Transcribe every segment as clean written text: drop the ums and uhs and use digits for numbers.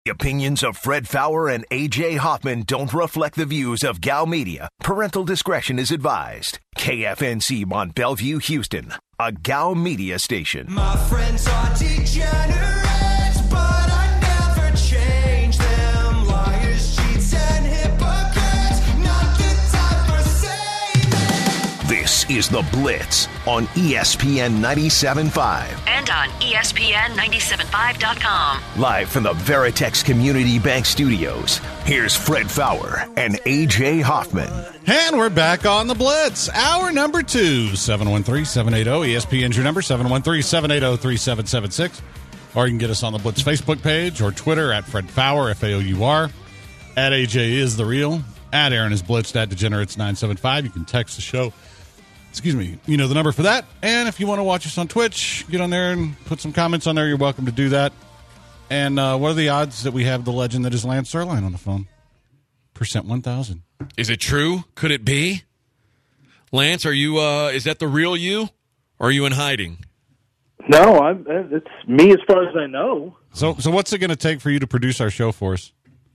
The opinions of Fred Fowler and A.J. Hoffman don't reflect the views of Gal Media. Parental discretion is advised. KFNC Mont Bellevue, Houston, a Gal Media station. My friends are degenerates, but I never change them. Liars, cheats, and hypocrites, not the time for saving. This is The Blitz on ESPN 97.5. And on ESPN975.com. Live from the Veritex Community Bank Studios, here's Fred Fowler and A.J. Hoffman. And we're back on The Blitz. Hour number 2, 713-780. ESPN's your number, 713-780-3776. Or you can get us on The Blitz Facebook page or Twitter at Fred Fowler, F-A-O-U-R. At A.J. is the real. At Aaron is Blitzed. At Degenerates975. You can text the show. Excuse me. You know the number for that. And if you want to watch us on Twitch, get on there and put some comments on there. You're welcome to do that. And what are the odds that we have the legend that is Lance Zierlein on the phone? Percent 1,000. Is it true? Could it be? Lance, are you? Is that the real you? Or are you in hiding? No, it's me as far as I know. So what's it going to take for you to produce our show for us?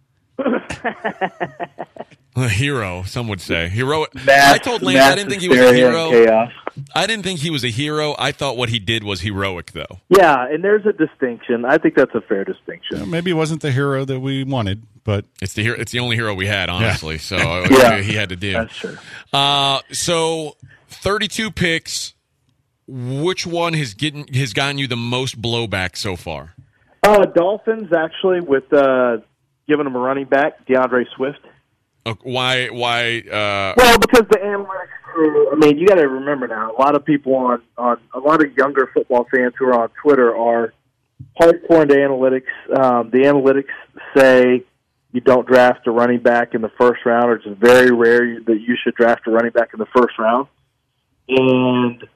A hero, some would say. Heroic. Mass, I told Lance I didn't think he was a hero. Chaos. I didn't think he was a hero. I thought what he did was heroic, though. Yeah, and there's a distinction. I think that's a fair distinction. Maybe it wasn't the hero that we wanted, but it's the only hero we had, honestly. Yeah. So yeah, he had to do. That's true. So 32 picks. Which one has gotten you the most blowback so far? Dolphins actually with giving them a running back, DeAndre Swift. Why? Well, because the analytics crew. I mean, you got to remember now. A lot of people on a lot of younger football fans who are on Twitter are hardcore into analytics. The analytics say you don't draft a running back in the first round, or it's very rare that you should draft a running back in the first round. And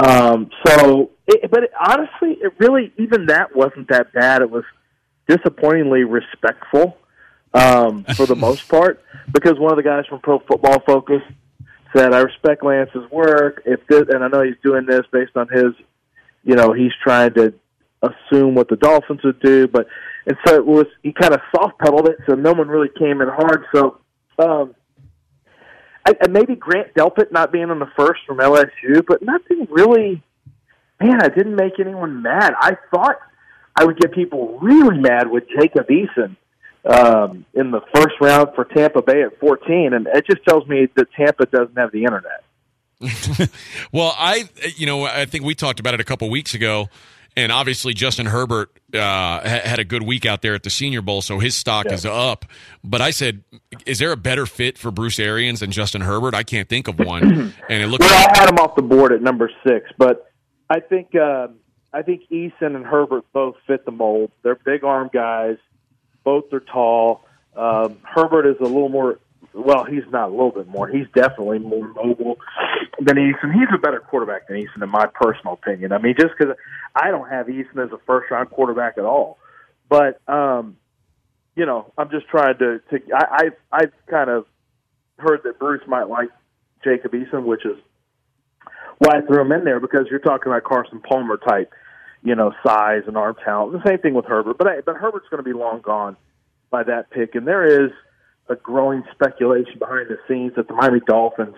but honestly, it really even that wasn't that bad. It was disappointingly respectful. For the most part, because one of the guys from Pro Football Focus said, "I respect Lance's work. And I know he's doing this based on his, he's trying to assume what the Dolphins would do." And so he kind of soft pedaled it, so no one really came in hard. So, maybe Grant Delpit not being on the first from LSU, but nothing really. Man, I didn't make anyone mad. I thought I would get people really mad with Jacob Eason. In the first round for Tampa Bay at 14, and it just tells me that Tampa doesn't have the internet. Well, I think we talked about it a couple weeks ago, and obviously Justin Herbert had a good week out there at the Senior Bowl, so his stock is up. But I said, is there a better fit for Bruce Arians than Justin Herbert? I can't think of one. And it looked. Well, I had him off the board at number 6, but I think Eason and Herbert both fit the mold. They're big arm guys. Both are tall. Herbert is a little more – well, he's not a little bit more. He's definitely more mobile than Eason. He's a better quarterback than Eason, in my personal opinion. I mean, just because I don't have Eason as a first-round quarterback at all. But, I'm just trying to I've kind of heard that Bruce might like Jacob Eason, which is why I threw him in there, because you're talking about Carson Palmer type – size and arm talent. The same thing with Herbert, but Herbert's going to be long gone by that pick. And there is a growing speculation behind the scenes that the Miami Dolphins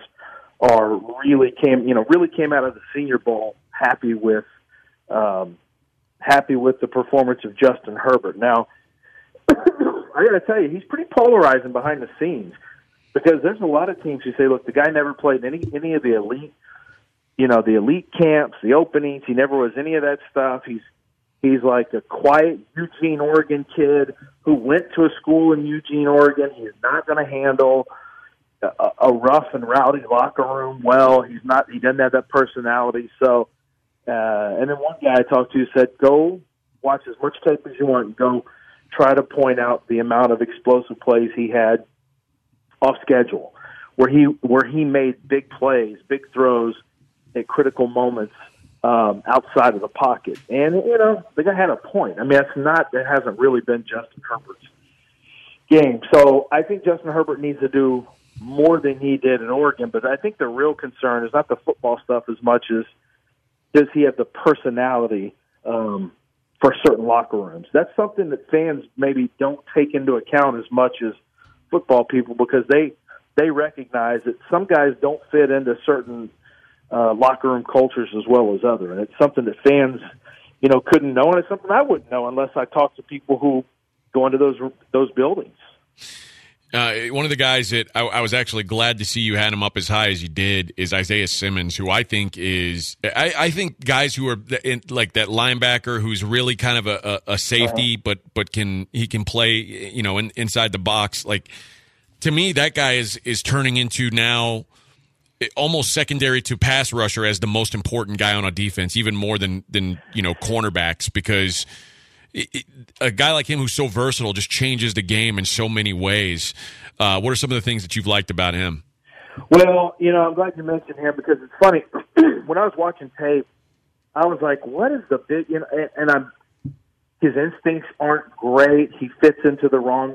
really came out of the Senior Bowl happy with the performance of Justin Herbert. Now, I got to tell you, he's pretty polarizing behind the scenes, because there's a lot of teams who say, look, the guy never played any of the elite. The elite camps, the openings, he never was any of that stuff. He's like a quiet Eugene, Oregon kid who went to a school in Eugene, Oregon. He's not going to handle a rough and rowdy locker room well. He doesn't have that personality. So, and then one guy I talked to said, go watch as much tape as you want and go try to point out the amount of explosive plays he had off schedule, where he made big plays, big throws at critical moments outside of the pocket. And, the guy had a point. I mean, it hasn't really been Justin Herbert's game. So I think Justin Herbert needs to do more than he did in Oregon, but I think the real concern is not the football stuff as much as does he have the personality for certain locker rooms. That's something that fans maybe don't take into account as much as football people, because they recognize that some guys don't fit into certain locker room cultures as well as other, and it's something that fans, couldn't know, and it's something I wouldn't know unless I talked to people who go into those buildings. One of the guys that I was actually glad to see you had him up as high as you did is Isaiah Simmons, who I think is I think guys who are like that linebacker who's really kind of a safety, but can play inside the box. Like, to me, that guy is turning into now almost secondary to pass rusher as the most important guy on a defense, even more than cornerbacks, because a guy like him who's so versatile just changes the game in so many ways. What are some of the things that you've liked about him? Well, I'm glad you mentioned him, because it's funny. When I was watching tape, I was like, what is the big, his instincts aren't great. He fits into the wrong,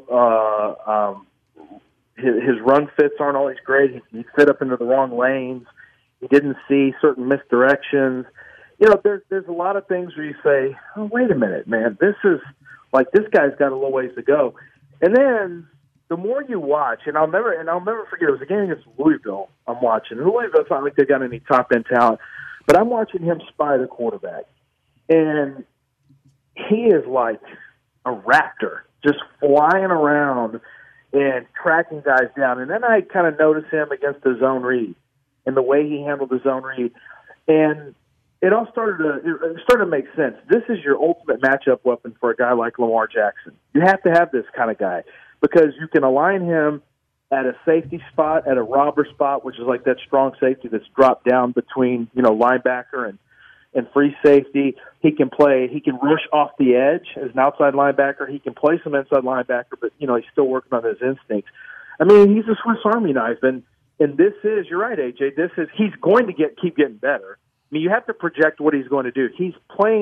his run fits aren't always great. He fit up into the wrong lanes. He didn't see certain misdirections. There's a lot of things where you say, oh, wait a minute, man, this guy's got a little ways to go. And then the more you watch, and I'll never forget, it was a game against Louisville I'm watching. And Louisville, it's not like they got any top-end talent, but I'm watching him spy the quarterback. And he is like a raptor, just flying around and tracking guys down. And then I kind of noticed him against the zone read and the way he handled the zone read. And it all started to make sense. This is your ultimate matchup weapon for a guy like Lamar Jackson. You have to have this kind of guy, because you can align him at a safety spot, at a robber spot, which is like that strong safety that's dropped down between, linebacker and free safety. He can rush off the edge as an outside linebacker. He can play some inside linebacker, but, he's still working on his instincts. I mean, he's a Swiss Army knife, and this is, you're right, AJ, he's going to keep getting better. I mean, you have to project what he's going to do. He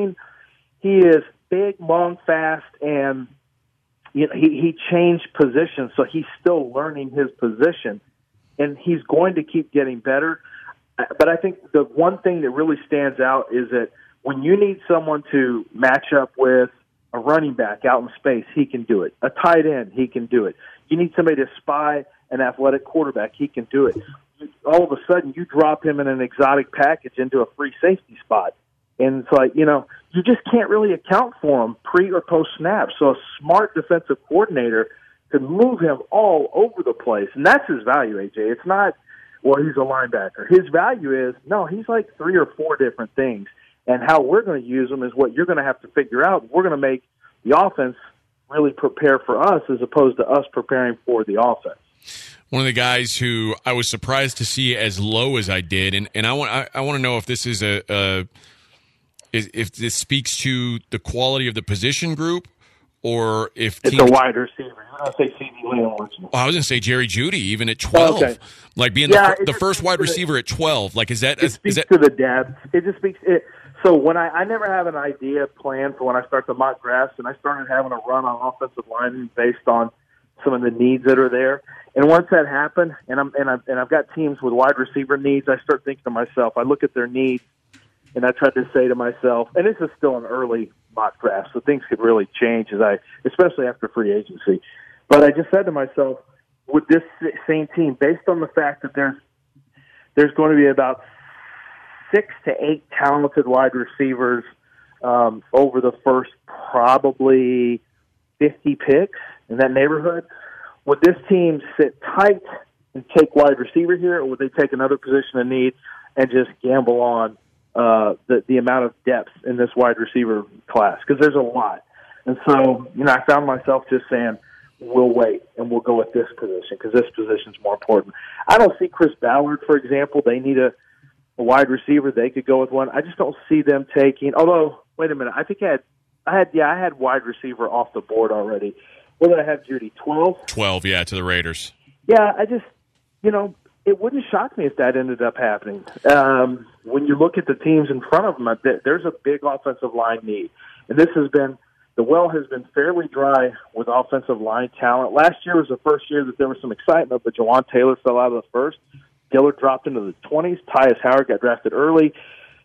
is big, long, fast, and he changed positions, so he's still learning his position, and he's going to keep getting better. But I think the one thing that really stands out is that when you need someone to match up with a running back out in space, he can do it. A tight end, he can do it. You need somebody to spy an athletic quarterback, he can do it. All of a sudden, you drop him in an exotic package into a free safety spot. And it's like, you just can't really account for him pre or post snap. So a smart defensive coordinator could move him all over the place. And that's his value, AJ. It's not, well, he's a linebacker. His value is, no, he's like 3 or 4 different things. And how we're going to use him is what you're going to have to figure out. We're going to make the offense really prepare for us as opposed to us preparing for the offense. One of the guys who I was surprised to see as low as I did, and I want to know if this is if this speaks to the quality of the position group, or if it's a wide receiver. I was going to say CD Lamb. Well, I was going to say Jerry Jeudy, even at 12, like being the first wide receiver at 12. Like, is that to the depth? It just speaks. So when I never have an idea planned for when I start the mock drafts, and I started having a run on offensive linemen based on some of the needs that are there. And once that happened, and I've got teams with wide receiver needs, I start thinking to myself, I look at their needs, and I try to say to myself, and this is still an early mock draft, so things could really change especially after free agency. But I just said to myself, with this same team, based on the fact that there's going to be about 6 to 8 talented wide receivers over the first probably 50 picks in that neighborhood, would this team sit tight and take wide receiver here, or would they take another position of need and just gamble on the amount of depth in this wide receiver class? Because there's a lot. And so, I found myself just saying, we'll wait and we'll go with this position because this position's more important. I don't see Chris Ballard, for example. They need a wide receiver. They could go with one. I just don't see them taking. Although, wait a minute. I think I had wide receiver off the board already. What did I have, Judy? 12? 12, yeah, to the Raiders. Yeah, I just, it wouldn't shock me if that ended up happening. When you look at the teams in front of them, there's a big offensive line need. And the well has been fairly dry with offensive line talent. Last year was the first year that there was some excitement, but Jawan Taylor fell out of the first. Dillard dropped into the 20s. Tyus Howard got drafted early.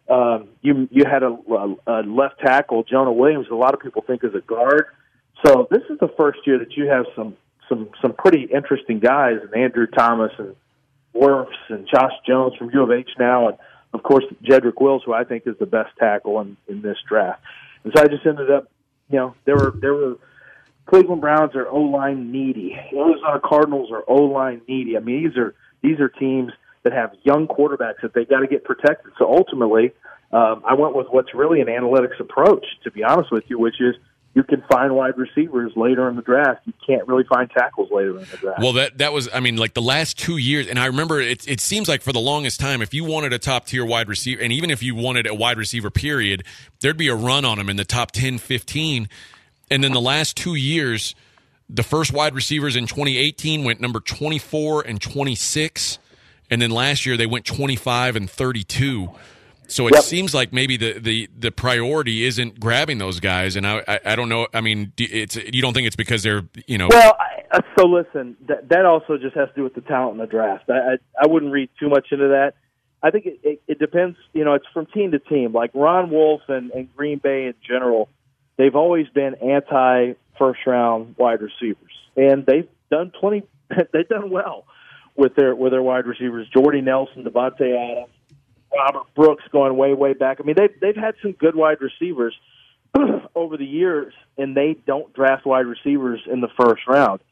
You had a left tackle, Jonah Williams, a lot of people think is a guard. So this is the first year that you have some pretty interesting guys, and Andrew Thomas and Wirfs and Josh Jones from U of H now, and of course Jedrick Wills, who I think is the best tackle in this draft. And so I just ended up, there were Cleveland Browns are O-line needy. Arizona Cardinals are O-line needy. I mean, these are teams that have young quarterbacks that they got to get protected. So ultimately, I went with what's really an analytics approach, to be honest with you, which is you can find wide receivers later in the draft. You can't really find tackles later in the draft. Well, that was, I mean, like the last 2 years, and I remember it seems like for the longest time, if you wanted a top-tier wide receiver, and even if you wanted a wide receiver period, there'd be a run on them in the top 10, 15. And then the last 2 years, the first wide receivers in 2018 went number 24 and 26. And then last year they went 25 and 32. So it seems like maybe the priority isn't grabbing those guys. And I don't know. I mean, you don't think it's because they're, Well, so listen, that also just has to do with the talent in the draft. I wouldn't read too much into that. I think it depends. It's from team to team. Like Ron Wolf and Green Bay in general, they've always been anti-first-round wide receivers. And they've done they've done well with their wide receivers. Jordy Nelson, Devontae Adams, Robert Brooks going way, way back. I mean, they've had some good wide receivers over the years, and they don't draft wide receivers in the first round.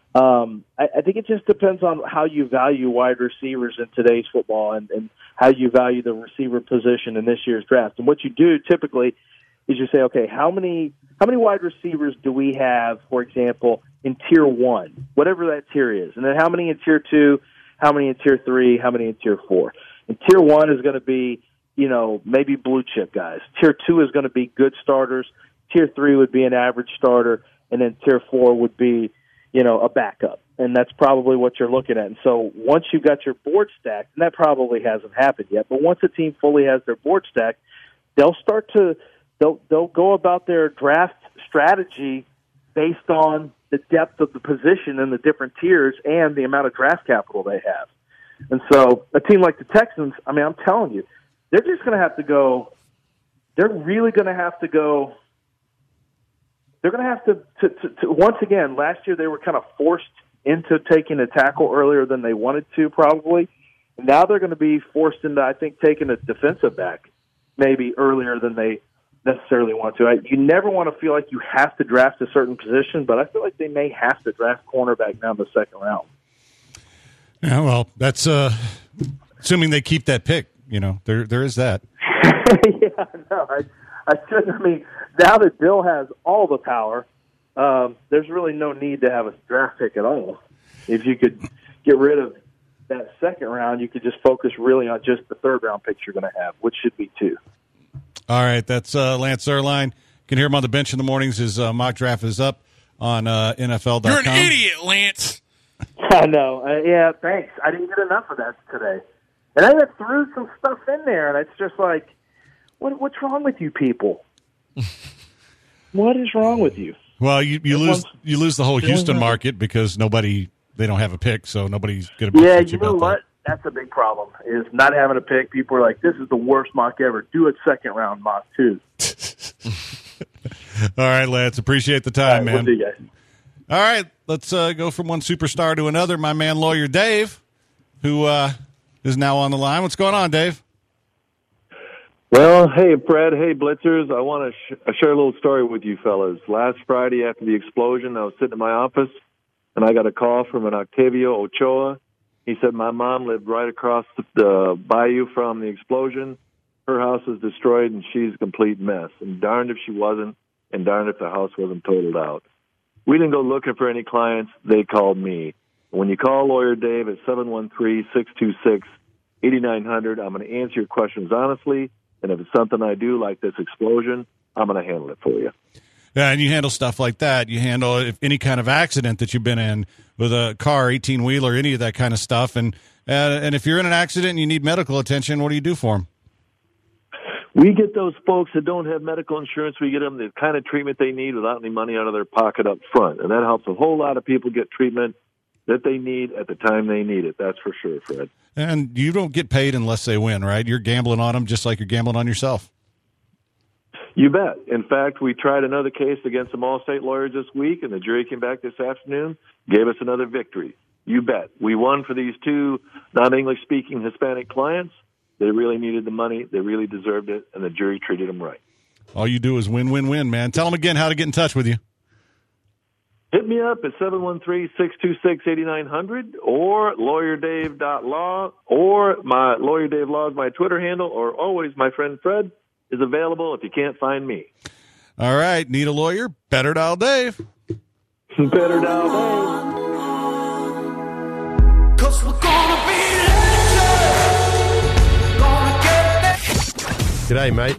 I think it just depends on how you value wide receivers in today's football and how you value the receiver position in this year's draft. And what you do typically is you say, okay, how many wide receivers do we have, for example, in Tier 1, whatever that tier is, and then how many in Tier 2, how many in Tier 3, how many in Tier 4. And Tier 1 is going to be, maybe blue chip guys. Tier 2 is going to be good starters. Tier 3 would be an average starter, and then Tier 4 would be, a backup. And that's probably what you're looking at. And so once you've got your board stacked, and that probably hasn't happened yet, but once a team fully has their board stacked, they'll go about their draft strategy based on the depth of the position in the different tiers and the amount of draft capital they have. And so a team like the Texans, I mean, I'm telling you, they're just going to have to go – they're really going to have to go – they're going to have to once again, last year they were kind of forced into taking a tackle earlier than they wanted to probably. Now they're going to be forced into, I think, taking a defensive back maybe earlier than they necessarily want to. You never want to feel like you have to draft a certain position, but I feel like they may have to draft cornerback now in the second round. Yeah, well, that's assuming they keep that pick. There is that. Yeah, no, I shouldn't. I mean, now that Bill has all the power, there's really no need to have a draft pick at all. If you could get rid of that second round, you could just focus really on just the third round picks you're going to have, which should be 2. All right, that's Lance Zierlein. You can hear him on the bench in the mornings. His mock draft is up on NFL.com. You're an idiot, Lance. I know. Yeah, thanks. I didn't get enough of that today. And I threw some stuff in there, and it's just like, what's wrong with you people? What is wrong with you? Well, you lose the whole Houston market because they don't have a pick, so nobody's going to be. Yeah, you know what? That's a big problem, is not having a pick. People are like, this is the worst mock ever. Do a second-round mock, too. All right, Lance. Appreciate the time, man. We'll see you guys. All right, let's go from one superstar to another. My man, Lawyer Dave, who is now on the line. What's going on, Dave? Well, hey, Fred. Hey, Blitzers. I want to share a little story with you fellas. Last Friday after the explosion, I was sitting in my office, and I got a call from an Octavio Ochoa. He said my mom lived right across the bayou from the explosion. Her house was destroyed, and she's a complete mess. And darned if she wasn't, and darned if the house wasn't totaled out. We didn't go looking for any clients. They called me. When you call Lawyer Dave at 713-626-8900, I'm going to answer your questions honestly. And if it's something I do, like this explosion, I'm going to handle it for you. Yeah, and you handle stuff like that. You handle any kind of accident that you've been in with a car, 18-wheeler, any of that kind of stuff. And if you're in an accident and you need medical attention, what do you do for them? We get those folks that don't have medical insurance. We get them the kind of treatment they need without any money out of their pocket up front. And that helps a whole lot of people get treatment. that they need at the time they need it. That's for sure, Fred. And you don't get paid unless they win, right? You're gambling on them just like you're gambling on yourself. You bet. In fact, we tried another case against some Allstate lawyers this week, and the jury came back this afternoon, gave us another victory. You bet. We won for these two non-English-speaking Hispanic clients. They really needed the money. They really deserved it, and the jury treated them right. All you do is win, win, win, man. Tell them again how to get in touch with you. Hit me up at 713-626-8900 or lawyerdave.law, or my Lawyer Dave Law is my Twitter handle, or always my friend Fred is available if you can't find me. All right. Need a lawyer? Better dial Dave. Better dial Dave. 'Cause we're gonna be legends. Gonna get that. G'day, mate.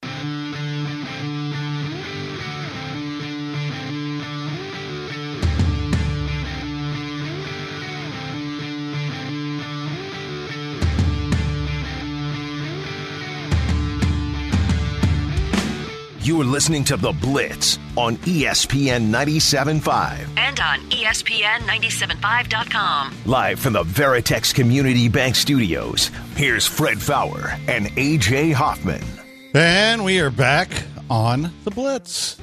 You are listening to The Blitz on ESPN 97.5. And on ESPN975.com. Live from the Veritex Community Bank Studios, here's Fred Fowler and A.J. Hoffman. And we are back on The Blitz.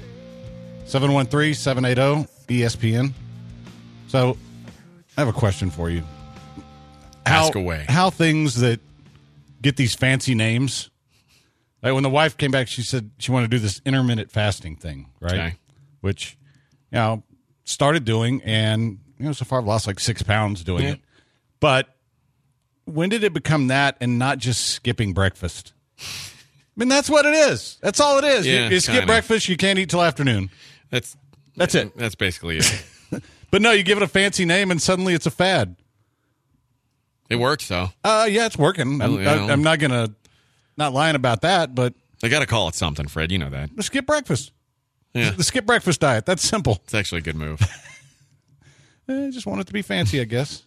713-780-ESPN. So, I have a question for you. Ask away. How things that get these fancy names... Like when the wife came back, she said she wanted to do this intermittent fasting thing, right? Okay. Which, started doing, and so far I've lost like 6 pounds doing it. But when did it become that and not just skipping breakfast? I mean, that's what it is. That's all it is. Yeah, you skip kinda. breakfast, you can't eat till afternoon. That's it. That's basically it. But no, you give it a fancy name, and suddenly it's a fad. It works, though. Yeah, it's working. I'm not going to... Not lying about that, but... They got to call it something, Fred. You know that. The skip breakfast. Yeah. The skip breakfast diet. That's simple. It's actually a good move. I just want it to be fancy, I guess.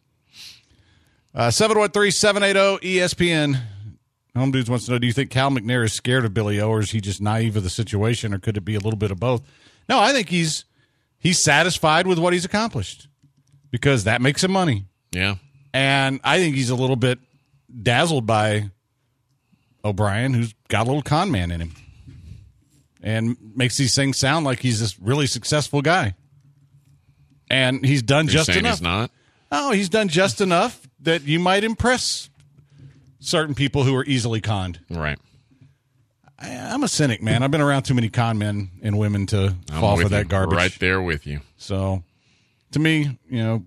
713-780-ESPN. Home Dudes wants to know, do you think Cal McNair is scared of Billy O, or is he just naive of the situation, or could it be a little bit of both? No, I think he's satisfied with what he's accomplished because that makes him money. Yeah. And I think he's a little bit dazzled by O'Brien, who's got a little con man in him and makes these things sound like he's this really successful guy. And he's done just enough. He's not? Oh, he's done just enough that you might impress certain people who are easily conned. Right. I'm a cynic, man. I've been around too many con men and women to fall for that garbage. Right there with you. So, to me,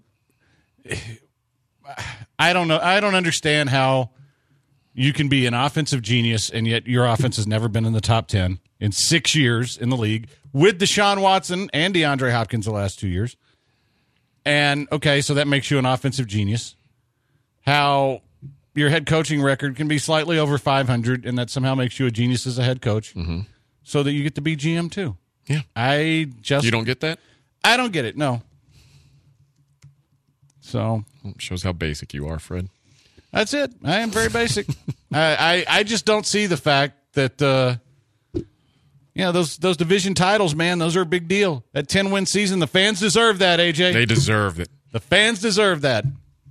I don't know. I don't understand how you can be an offensive genius, and yet your offense has never been in the top 10 in 6 years in the league with Deshaun Watson and DeAndre Hopkins the last 2 years. And, okay, so that makes you an offensive genius. How your head coaching record can be slightly over 500, and that somehow makes you a genius as a head coach so that you get to be GM too. Yeah. You don't get that? I don't get it, no. So. Shows how basic you are, Fred. That's it. I am very basic. I just don't see the fact that those division titles, man, those are a big deal. That 10-win season, the fans deserve that, AJ. They deserve it. The fans deserve that.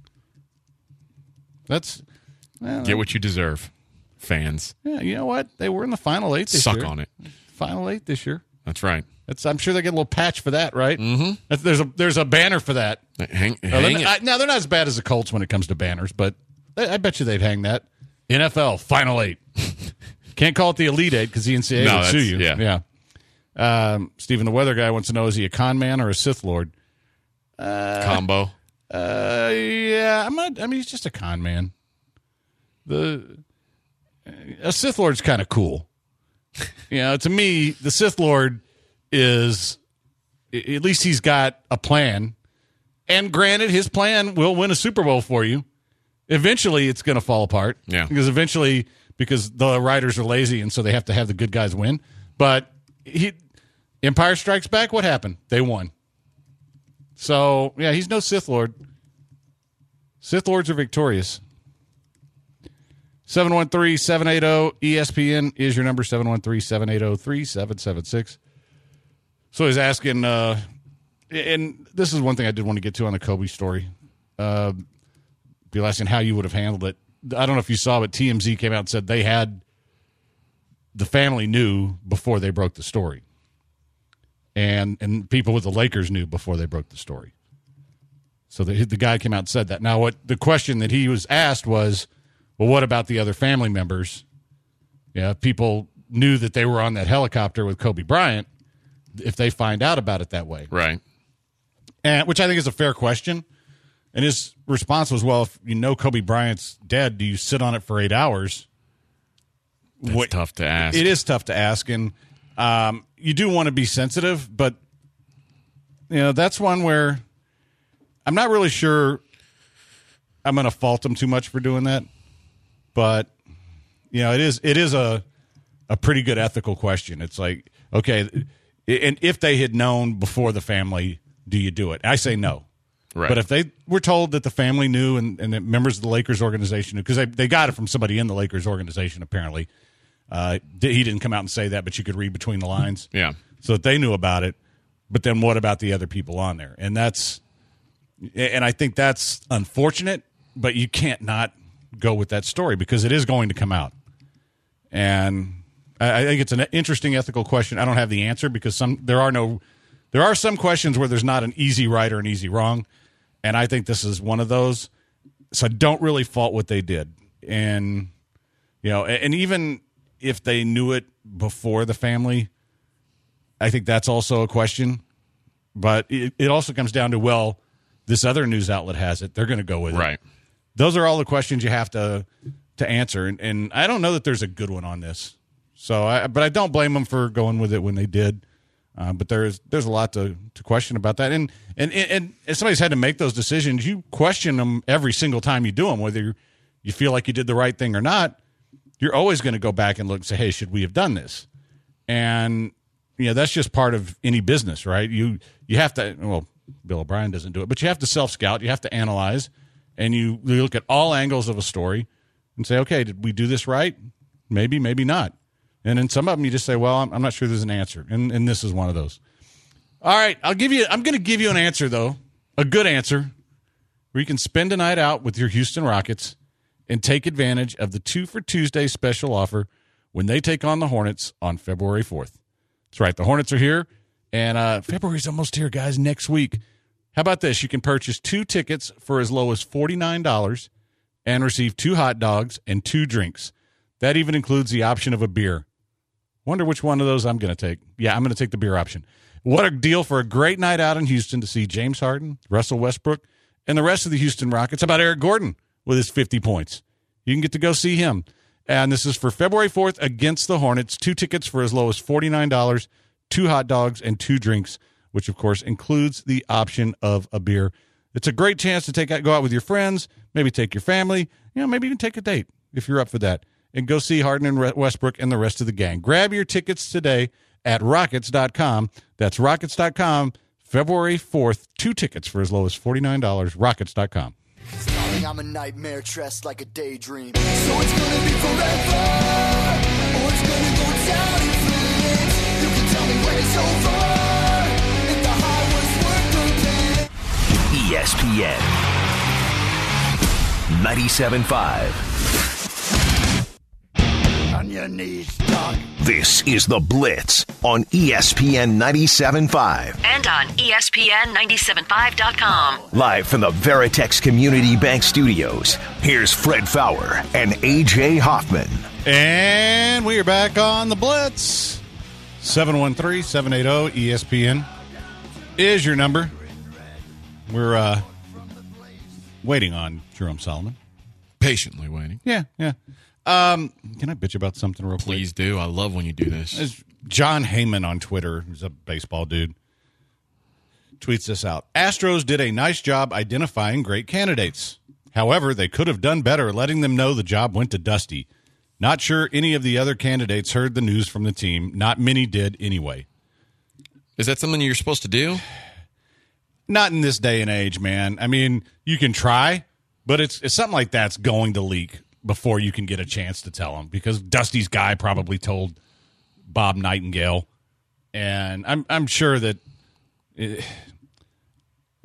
Get what you deserve, fans. Yeah, you know what? They were in the Final 8 this year. Suck on it. Final 8 this year. That's right. I'm sure they get a little patch for that, right? Mm-hmm. There's a banner for that. Hang it. Now, they're not as bad as the Colts when it comes to banners, but I bet you they'd hang that. NFL, Final 8. Can't call it the Elite 8 because the NCAA would sue you. Yeah. Stephen, the weather guy, wants to know, is he a con man or a Sith Lord? Combo. Yeah. He's just a con man. A Sith Lord's kind of cool. To me, the Sith Lord is, at least he's got a plan. And granted, his plan will win a Super Bowl for you. Eventually, it's going to fall apart. Yeah. Because the writers are lazy, and so they have to have the good guys win. But Empire Strikes Back, what happened? They won. So, yeah, he's no Sith Lord. Sith Lords are victorious. 713-780-ESPN is your number, 713-780-3776. So he's asking, and this is one thing I did want to get to on the Kobe story. Be asking how you would have handled it. I don't know if you saw, but TMZ came out and said the family knew before they broke the story. And people with the Lakers knew before they broke the story. So the guy came out and said that. Now, what the question that he was asked was, well, what about the other family members? Yeah, people knew that they were on that helicopter with Kobe Bryant if they find out about it that way. Right. And which I think is a fair question. And his response was, well, if you know Kobe Bryant's dead, do you sit on it for 8 hours? That's tough to ask. It is tough to ask. And you do want to be sensitive, but that's one where I'm not really sure I'm going to fault them too much for doing that. But, it is a pretty good ethical question. It's like, okay, and if they had known before the family, do you do it? I say no. Right. But if they were told that the family knew and that members of the Lakers organization, because they got it from somebody in the Lakers organization, apparently. He didn't come out and say that, but you could read between the lines. Yeah. So that they knew about it. But then what about the other people on there? And I think that's unfortunate, but you can't not go with that story because it is going to come out. And I think it's an interesting ethical question. I don't have the answer because there are some questions where there's not an easy right or an easy wrong. And I think this is one of those. So I don't really fault what they did. And, and even if they knew it before the family, I think that's also a question. But it also comes down to, well, this other news outlet has it. They're going to go with it. Right. Those are all the questions you have to answer. And I don't know that there's a good one on this. But I don't blame them for going with it when they did. But there's a lot to question about that. And if somebody's had to make those decisions, you question them every single time you do them, whether you feel like you did the right thing or not. You're always going to go back and look and say, hey, should we have done this? And, that's just part of any business, right? You have to, well, Bill O'Brien doesn't do it, but you have to self-scout. You have to analyze, and you look at all angles of a story and say, okay, did we do this right? Maybe, maybe not. And in some of them, you just say, well, I'm not sure there's an answer. And this is one of those. All right, I'm going to give you an answer, though, a good answer, where you can spend a night out with your Houston Rockets and take advantage of the 2 for Tuesday special offer when they take on the Hornets on February 4th. That's right, the Hornets are here, and February's almost here, guys, next week. How about this? You can purchase 2 tickets for as low as $49 and receive 2 hot dogs and 2 drinks. That even includes the option of a beer. Wonder which one of those I'm going to take. Yeah, I'm going to take the beer option. What a deal for a great night out in Houston to see James Harden, Russell Westbrook, and the rest of the Houston Rockets. How about Eric Gordon with his 50 points? You can get to go see him. And this is for February 4th against the Hornets. 2 tickets for as low as $49, 2 hot dogs, and 2 drinks, which, of course, includes the option of a beer. It's a great chance to go out with your friends, maybe take your family, maybe even take a date if you're up for that, and go see Harden and Westbrook and the rest of the gang. Grab your tickets today at Rockets.com. That's Rockets.com, February 4th. 2 tickets for as low as $49, Rockets.com. Darling, I'm a nightmare dressed like a daydream. So it's gonna be forever, or it's gonna go down in flames. You can tell me when it's over, if the high was worth the pain. ESPN 97.5. On your knees, dog. This is The Blitz on ESPN 97.5. And on ESPN975.com. Live from the Veritex Community Bank Studios, here's Fred Fowler and A.J. Hoffman. And we are back on The Blitz. 713-780-ESPN is your number. We're waiting on Jerome Solomon. Patiently waiting. Yeah. Can I bitch about something real quick? Please do. I love when you do this. There's John Heyman on Twitter, who's a baseball dude, tweets this out. Astros did a nice job identifying great candidates. However, they could have done better letting them know the job went to Dusty. Not sure any of the other candidates heard the news from the team. Not many did anyway. Is that something you're supposed to do? Not in this day and age, man. I mean, you can try, but it's something like that's going to leak before you can get a chance to tell him, because Dusty's guy probably told Bob Nightingale, and I'm sure that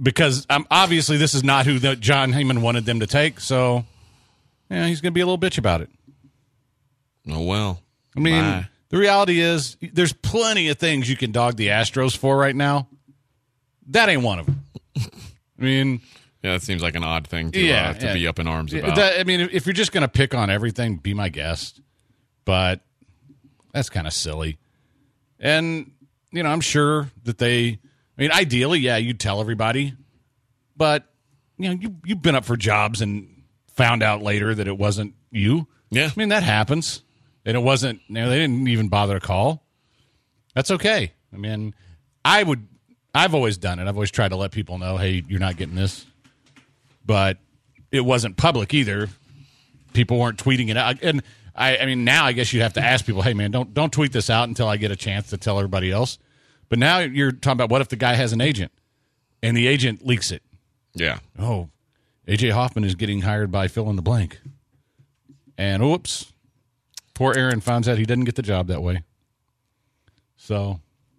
because obviously this is not who John Heyman wanted them to take. So, yeah, he's going to be a little bitch about it. Oh, well. I mean, Bye. the reality is there's plenty of things you can dog the Astros for right now. That ain't one of them. I mean, Yeah, that seems like an odd thing to Yeah. be up in arms about. I mean, if you're just going to pick on everything, be my guest. But that's kind of silly. And, I'm sure that ideally, yeah, you'd tell everybody. But, you've been up for jobs and found out later that it wasn't you. Yeah. I mean, that happens. And it wasn't, they didn't even bother to call. That's okay. I mean, I've always done it. I've always tried to let people know, hey, you're not getting this. But it wasn't public either. People weren't tweeting it out. And I mean, now I guess you'd have to ask people, hey, man, don't tweet this out until I get a chance to tell everybody else. But now you're talking about what if the guy has an agent and the agent leaks it? Yeah. Oh, A.J. Hoffman is getting hired by fill in the blank. And oops, poor Aaron finds out he didn't get the job that way. So,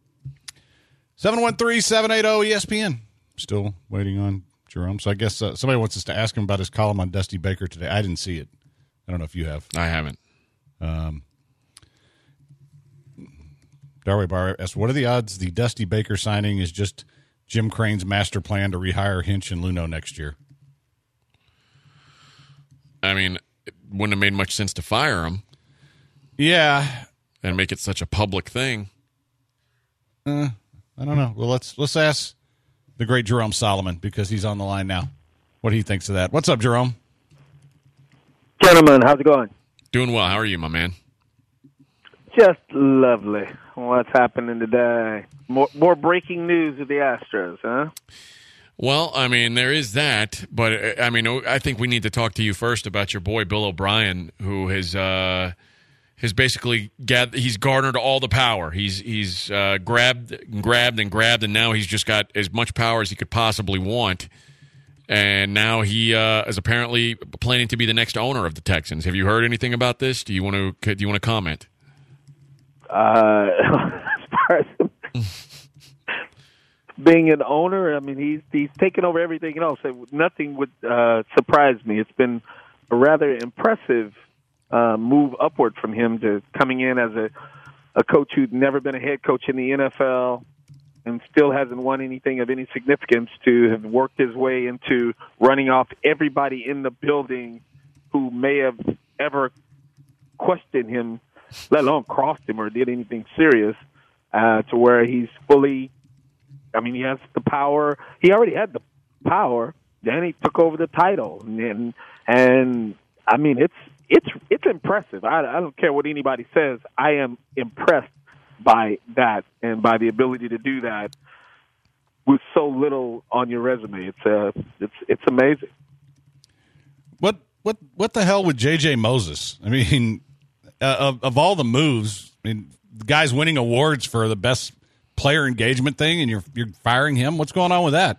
713-780-ESPN. Still waiting on Jerome. So I guess somebody wants us to ask him about his column on Dusty Baker today. I didn't see it. I don't know if you have. I haven't. Darway Bar asks, what are the odds the Dusty Baker signing is just Jim Crane's master plan to rehire Hinch and Luno next year? I mean, it wouldn't have made much sense to fire him Yeah. and make it such a public thing. I don't know. Well, let's ask the great Jerome Solomon because he's on the line now. What he thinks of that. What's up, Jerome? Gentlemen, how's it going? Doing well. How are you, my man? Just lovely. What's happening today? More breaking news with the Astros, huh? Well, I mean, there is that, but I mean, I think we need to talk to you first about your boy Bill O'Brien, who has basically he's garnered all the power. He's grabbed, and now he's just got as much power as he could possibly want. And now he is apparently planning to be the next owner of the Texans. Have you heard anything about this? Do you want to comment? As far as being an owner, I mean, he's taken over everything else. Nothing would surprise me. It's been a rather impressive move upward from him to coming in as a coach who'd never been a head coach in the NFL and still hasn't won anything of any significance, to have worked his way into running off everybody in the building who may have ever questioned him, let alone crossed him or did anything serious, to where he's fully, I mean, he has the power. He already had the power. Then he took over the title. And I mean, it's impressive. I don't care what anybody says. I am impressed by that and by the ability to do that with so little on your resume. It's amazing. What the hell with J.J. Moses? I mean, of all the moves, I mean, the guy's winning awards for the best player engagement thing, and you're firing him. What's going on with that?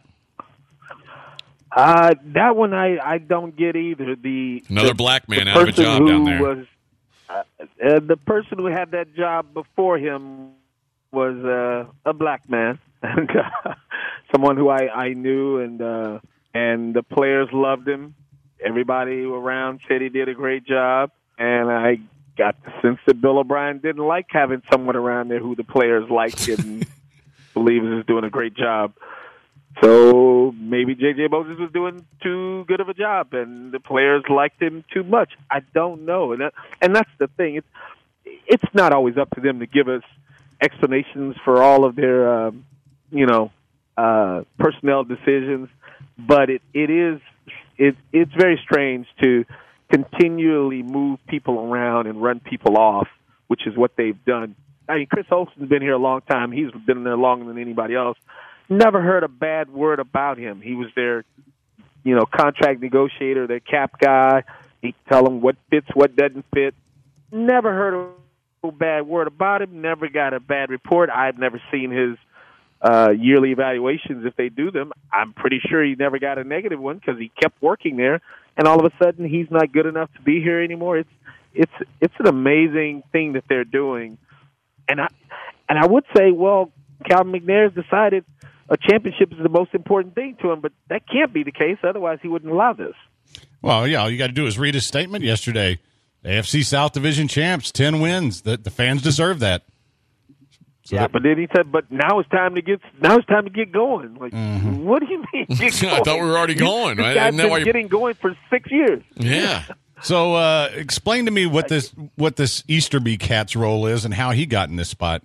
That one I don't get either. Another black man out of a job down there. The person who had that job before him was a black man, someone who I knew, and the players loved him. Everybody around said he did a great job, and I got the sense that Bill O'Brien didn't like having someone around there who the players liked and believed was doing a great job. So maybe J.J. Moses was doing too good of a job, and the players liked him too much. I don't know, and that's the thing. It's not always up to them to give us explanations for all of their, personnel decisions. But it's very strange to continually move people around and run people off, which is what they've done. I mean, Chris Olsen's been here a long time. He's been there longer than anybody else. Never heard a bad word about him. He was their, contract negotiator, their cap guy. He'd tell them what fits, what doesn't fit. Never heard a bad word about him. Never got a bad report. I've never seen his yearly evaluations if they do them. I'm pretty sure he never got a negative one because he kept working there. And all of a sudden, he's not good enough to be here anymore. It's an amazing thing that they're doing. And I would say, well, Calvin McNair's decided a championship is the most important thing to him. But that can't be the case. Otherwise, he wouldn't allow this. Well, yeah, all you got to do is read his statement yesterday. AFC South Division champs, 10 wins. The fans deserve that. So Yeah, but then he said, "But now it's time to get going." Like, what do you mean? Get going? I thought we were already going. This Isn't guy's that been why you- getting going for 6 years. Yeah. So, explain to me what this Easterby Cat's role is and how he got in this spot.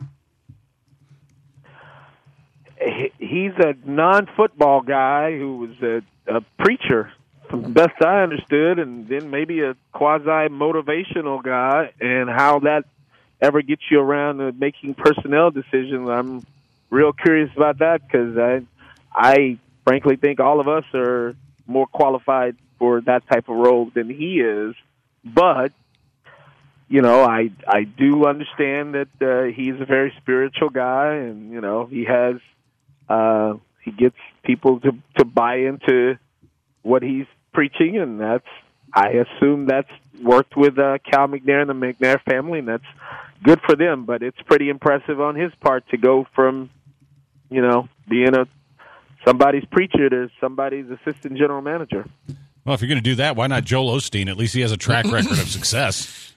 He's a non-football guy who was a preacher, from the best I understood, and then maybe a quasi-motivational guy. And how that ever gets you around to making personnel decisions, I'm real curious about that, because I frankly think all of us are more qualified for that type of role than he is. But, you know, I do understand that he's a very spiritual guy, and, you know, he gets people to buy into what he's preaching, and I assume that's worked with Cal McNair and the McNair family, and that's good for them. But it's pretty impressive on his part to go from, you know, being somebody's preacher to somebody's assistant general manager. Well, if you're going to do that, why not Joel Osteen? At least he has a track record of success.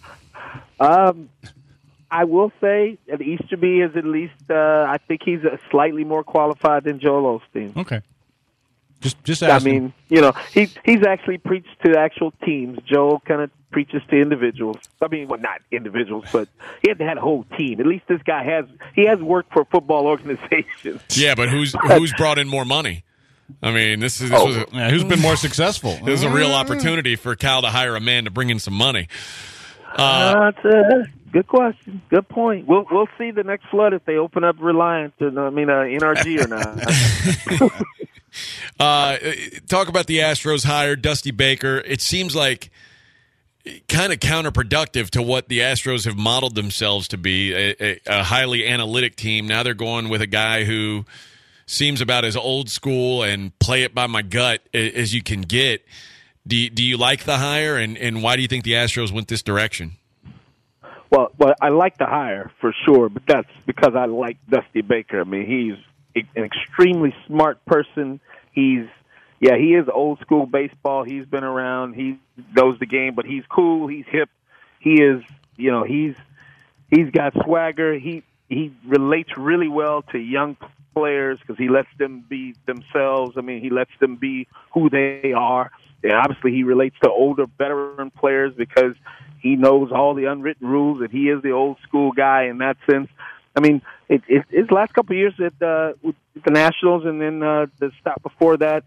I will say that Easterby is at least, I think he's slightly more qualified than Joel Osteen. Okay. Just I ask him. mean, you know, he's actually preached to actual teams. Joel kind of preaches to individuals. I mean, well, not individuals, but he hasn't had a whole team. At least this guy has worked for football organizations. Yeah, but who's brought in more money? I mean, this was Who's been more successful? this is a real opportunity for Cal to hire a man to bring in some money. That's a good question. Good point. We'll see the next flood if they open up Reliant or NRG or not. Talk about the Astros hire, Dusty Baker. It seems like kind of counterproductive to what the Astros have modeled themselves to be, a highly analytic team. Now they're going with a guy who seems about as old school and play it by my gut as you can get. Do you like the hire, and why do you think the Astros went this direction? Well, I like the hire for sure, but that's because I like Dusty Baker. I mean, he's an extremely smart person. He is old school baseball. He's been around. He knows the game, but he's cool. He's hip. He is, you know, he's got swagger. He relates really well to young players because he lets them be themselves. I mean, he lets them be who they are. And obviously, he relates to older, veteran players because he knows all the unwritten rules, and he is the old school guy in that sense. I mean, his last couple of years with the Nationals, and then the stop before that,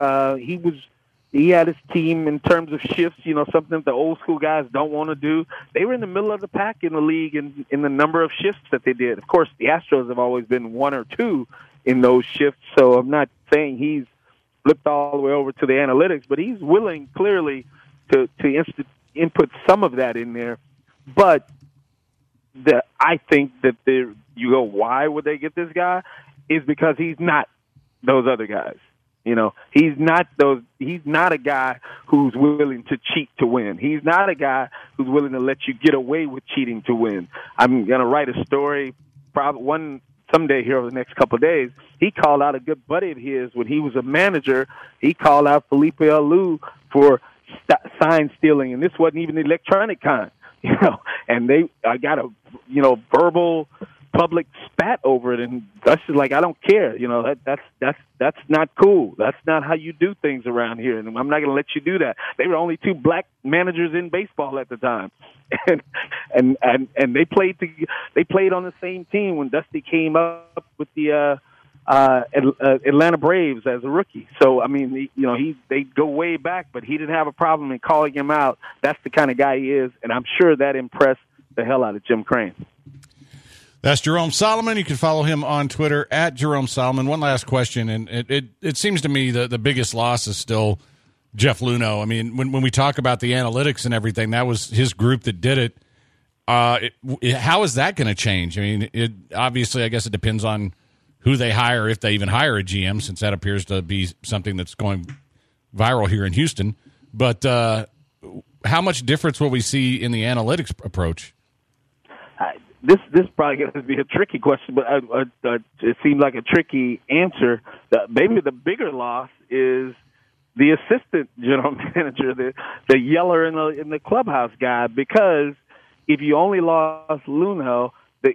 he had his team in terms of shifts. You know, something that the old school guys don't want to do. They were in the middle of the pack in the league in the number of shifts that they did. Of course, the Astros have always been one or two in those shifts, so I'm not saying he's flipped all the way over to the analytics, but he's willing clearly to input some of that in there. But I think that you go, why would they get this guy? Is because he's not those other guys. You know, he's not a guy who's willing to cheat to win. He's not a guy who's willing to let you get away with cheating to win. I'm going to write a story, probably someday here over the next couple of days. He called out a good buddy of his when he was a manager. He called out Felipe Alou for sign stealing, and this wasn't even the electronic kind, you know. And I got a verbal public spat over it, and that's just like, I don't care, you know. That's not cool. That's not how you do things around here, and I'm not going to let you do that. They were only two black managers in baseball at the time, and they played on the same team when Dusty came up with the Atlanta Braves as a rookie. So I mean, they go way back, but he didn't have a problem in calling him out. That's the kind of guy he is, and I'm sure that impressed the hell out of Jim Crane. That's Jerome Solomon. You can follow him on Twitter at Jerome Solomon. One last question, and it seems to me the biggest loss is still Jeff Luhnow. I mean, when we talk about the analytics and everything, that was his group that did it. How is that going to change? I mean, obviously, I guess it depends on who they hire, if they even hire a GM, since that appears to be something that's going viral here in Houston. But how much difference will we see in the analytics approach? this probably going to be a tricky question, but it seems like a tricky answer. Maybe the bigger loss is the assistant general manager, the yeller in the clubhouse guy, because if you only lost Luhnow,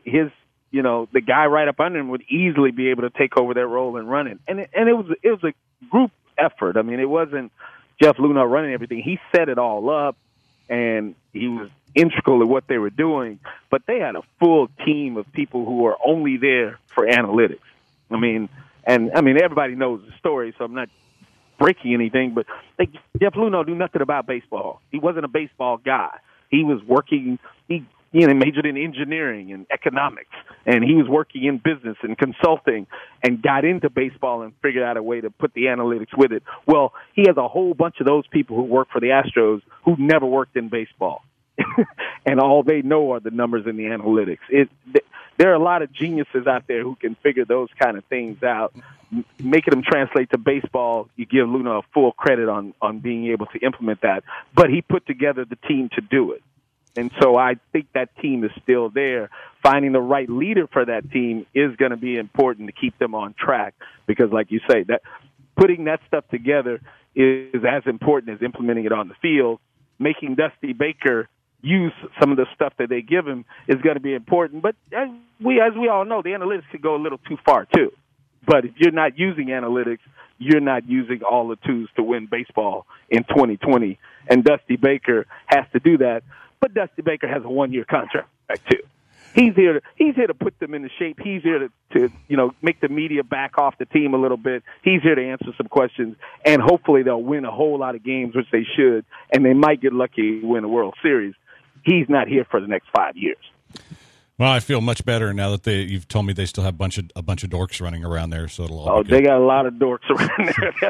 the guy right up under him would easily be able to take over that role and run it. And it was a group effort. I mean, it wasn't Jeff Luhnow running everything. He set it all up, and he was integral in what they were doing. But they had a full team of people who were only there for analytics. I mean, everybody knows the story, so I'm not breaking anything. But Jeff Luhnow knew nothing about baseball. He wasn't a baseball guy. He was working. He majored in engineering and economics, and he was working in business and consulting and got into baseball and figured out a way to put the analytics with it. Well, he has a whole bunch of those people who work for the Astros who never worked in baseball, and all they know are the numbers and the analytics. There are a lot of geniuses out there who can figure those kind of things out. Making them translate to baseball, you give Luhnow full credit on being able to implement that, but he put together the team to do it. And so I think that team is still there. Finding the right leader for that team is going to be important to keep them on track because, like you say, that putting that stuff together is as important as implementing it on the field. Making Dusty Baker use some of the stuff that they give him is going to be important. But as we all know, the analytics could go a little too far, too. But if you're not using analytics, you're not using all the tools to win baseball in 2020. And Dusty Baker has to do that. But Dusty Baker has a 1-year contract, too. He's here to put them into shape. He's here to make the media back off the team a little bit. He's here to answer some questions, and hopefully they'll win a whole lot of games, which they should, and they might get lucky to win a World Series. He's not here for the next 5 years. Well, I feel much better now that you've told me they still have a bunch of dorks running around there, so it'll all be good. They got a lot of dorks around there.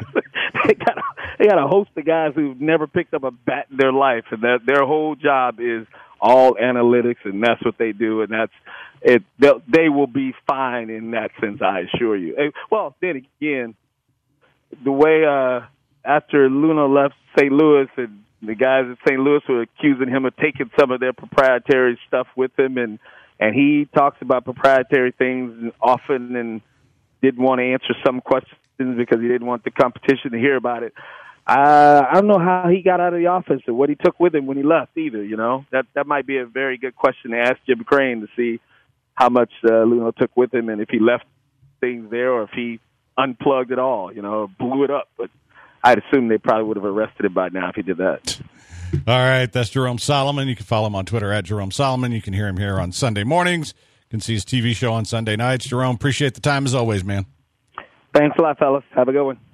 they got a host of guys who've never picked up a bat in their life, and their whole job is all analytics, and that's what they do, and that's it. They will be fine in that sense, I assure you. Well, then again, the way after Luhnow left St. Louis, and the guys at St. Louis were accusing him of taking some of their proprietary stuff with him, and he talks about proprietary things often and didn't want to answer some questions because he didn't want the competition to hear about it. I don't know how he got out of the office or what he took with him when he left either, That might be a very good question to ask Jim Crane to see how much Luhnow took with him and if he left things there or if he unplugged it all, blew it up. But I'd assume they probably would have arrested him by now if he did that. All right, that's Jerome Solomon. You can follow him on Twitter at Jerome Solomon. You can hear him here on Sunday mornings. You can see his TV show on Sunday nights. Jerome, appreciate the time as always, man. Thanks a lot, fellas. Have a good one.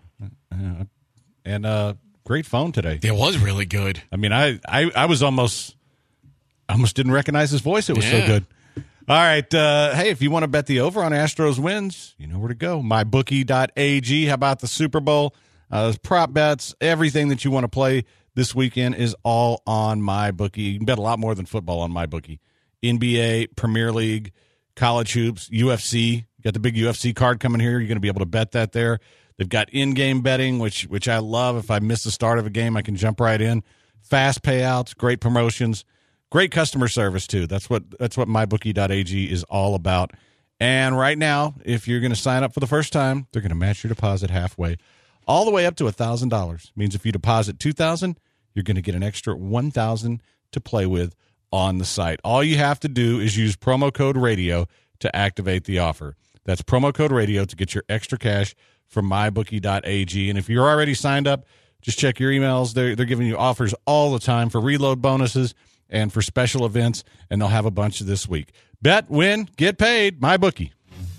And great phone today. It was really good. I mean, I was almost didn't recognize his voice. It was so good. All right. Hey, if you want to bet the over on Astros wins, you know where to go. MyBookie.ag. How about the Super Bowl? Prop bets, everything that you want to play this weekend is all on MyBookie. You can bet a lot more than football on MyBookie. NBA, Premier League, college hoops, UFC. You got the big UFC card coming here. You're going to be able to bet that there. They've got in-game betting, which I love. If I miss the start of a game, I can jump right in. Fast payouts, great promotions, great customer service too. That's what MyBookie.ag is all about. And right now, if you're going to sign up for the first time, they're going to match your deposit halfway, all the way up to $1,000. Means if you deposit $2,000, you're going to get an extra $1,000 to play with on the site. All you have to do is use promo code radio to activate the offer. That's promo code radio to get your extra cash from MyBookie.ag. And if you're already signed up, just check your emails. They're giving you offers all the time for reload bonuses and for special events, and they'll have a bunch of this week. Bet, win, get paid. MyBookie.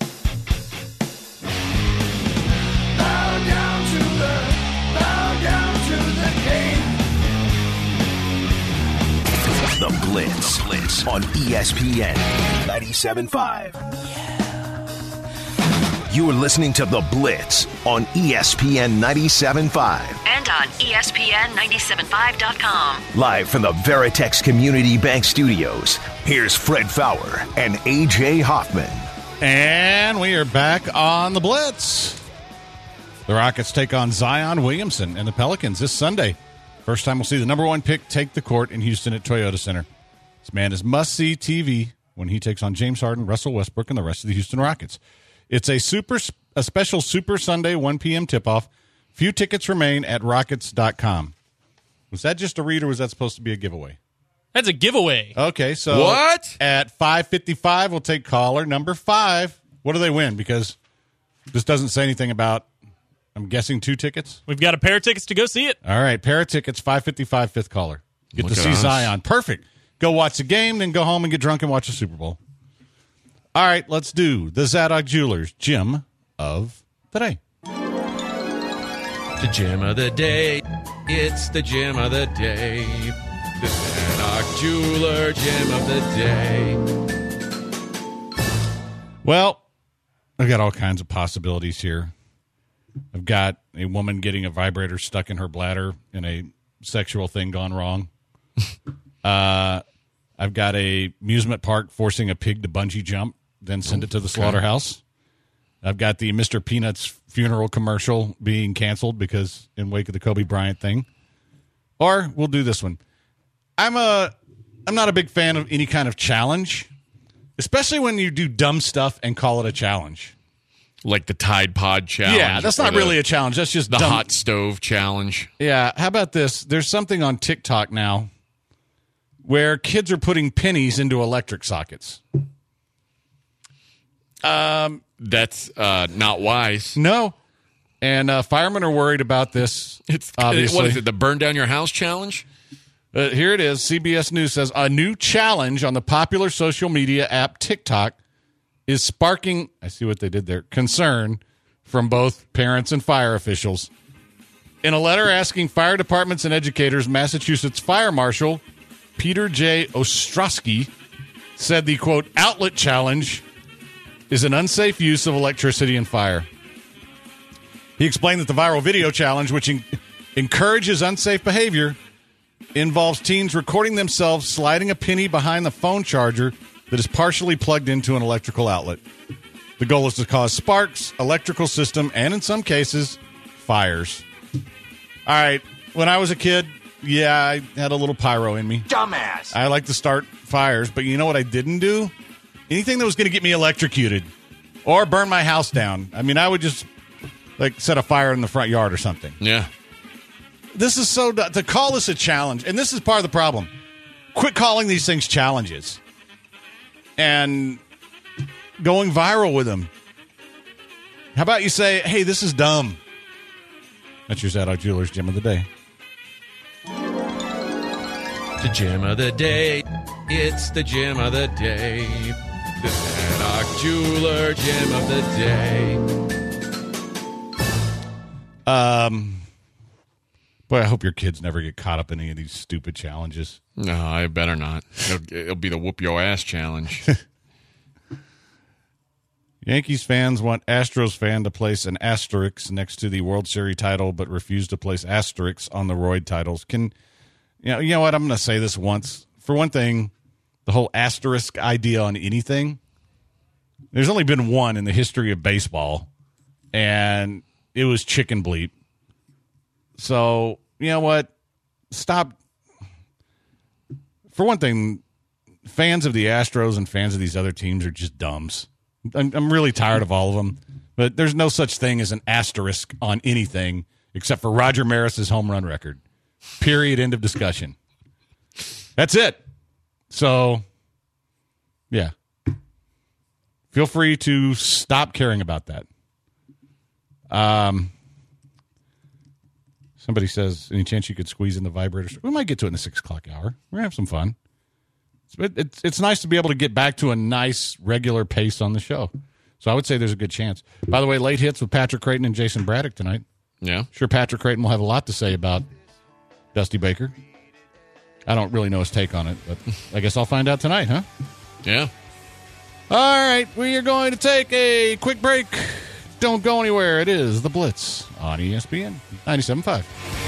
Bow down to the king. The Blitz on ESPN 97.5. You are listening to The Blitz on ESPN 97.5. And on ESPN975.com. Live from the Veritex Community Bank Studios, here's Fred Faour and A.J. Hoffman. And we are back on The Blitz. The Rockets take on Zion Williamson and the Pelicans this Sunday. First time we'll see the number one pick take the court in Houston at Toyota Center. This man is must-see TV when he takes on James Harden, Russell Westbrook, and the rest of the Houston Rockets. It's a special Super Sunday 1 p.m. tip-off. Few tickets remain at Rockets.com. Was that just a read, or was that supposed to be a giveaway? That's a giveaway. Okay, so What? At 5:55, we'll take caller number 5. What do they win? Because this doesn't say anything about, I'm guessing, 2 tickets. We've got a pair of tickets to go see it. All right, pair of tickets, 5:55, fifth caller. Get Look to at see us. Zion. Perfect. Go watch the game, then go home and get drunk and watch the Super Bowl. All right, let's do the Zadok Jewelers Gem of the Day. The gem of the day. It's the gem of the day. The Zadok Jeweler gem of the day. Well, I've got all kinds of possibilities here. I've got a woman getting a vibrator stuck in her bladder in a sexual thing gone wrong. I've got a amusement park forcing a pig to bungee jump, then send it to the slaughterhouse. I've got the Mr. Peanuts funeral commercial being canceled because in wake of the Kobe Bryant thing. Or we'll do this one. I'm not a big fan of any kind of challenge, especially when you do dumb stuff and call it a challenge. Like the Tide Pod challenge. Yeah, that's or not really a challenge. That's just the dumb. hot stove challenge. Yeah, how about this? There's something on TikTok now where kids are putting pennies into electric sockets. That's not wise. No. And firemen are worried about this. It's obviously. What is it? The burn down your house challenge? Here it is. CBS News says a new challenge on the popular social media app TikTok is sparking, I see what they did there, concern from both parents and fire officials. In a letter asking fire departments and educators, Massachusetts Fire Marshal Peter J. Ostrowski said the, quote, outlet challenge is an unsafe use of electricity and fire. He explained that the viral video challenge, which encourages unsafe behavior, involves teens recording themselves sliding a penny behind the phone charger that is partially plugged into an electrical outlet. The goal is to cause sparks, electrical system, and in some cases, fires. All right, when I was a kid, yeah, I had a little pyro in me. Dumbass. I like to start fires, but you know what I didn't do? Anything that was going to get me electrocuted or burn my house down. I mean, I would just like set a fire in the front yard or something. Yeah. This is so to call this a challenge, and this is part of the problem. Quit calling these things challenges and going viral with them. How about you say, hey, this is dumb? That's your Zadok Jewelers Gem of the Day. The gem of the day. It's the gem of the day. The Zadok Jeweler gem of the day. Boy, I hope your kids never get caught up in any of these stupid challenges. No, I better not. It'll be the whoop your ass challenge. Yankees fans want Astros fan to place an asterisk next to the World Series title, but refuse to place asterisks on the roid titles. You know what? I'm going to say this once. For one thing, the whole asterisk idea on anything, there's only been one in the history of baseball, and it was chicken bleep. So, you know what? Stop. For one thing, fans of the Astros and fans of these other teams are just dumbs. I'm really tired of all of them. But there's no such thing as an asterisk on anything except for Roger Maris's home run record. Period. End of discussion. That's it. So, yeah. Feel free to stop caring about that. Somebody says, any chance you could squeeze in the vibrator? We might get to it in the 6 o'clock hour. We're going to have some fun. It's nice to be able to get back to a nice, regular pace on the show. So I would say there's a good chance. By the way, late hits with Patrick Creighton and Jason Braddock tonight. Yeah. Sure, Patrick Creighton will have a lot to say about Dusty Baker. I don't really know his take on it, but I guess I'll find out tonight, huh? Yeah. All right, we are going to take a quick break. Don't go anywhere. It is The Blitz on ESPN 97.5.